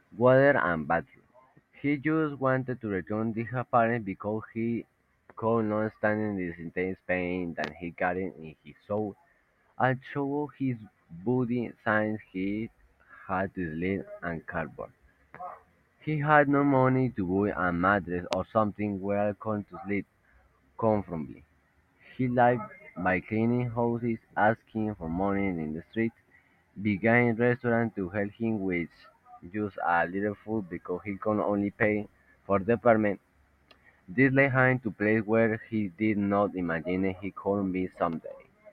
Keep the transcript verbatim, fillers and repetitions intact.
water and bathroom. He just wanted to return to his apartment because he could not stand the intense pain that he carried in his soul. Although his body signs he had to sleep and cardboard. He had no money to buy a mattress or something where come to sleep comfortably. He lived by cleaning houses, asking for money in the street, began a restaurant to help him with just a little food because he could only pay for the apartment. This led him to a place where he did not imagine he could be someday.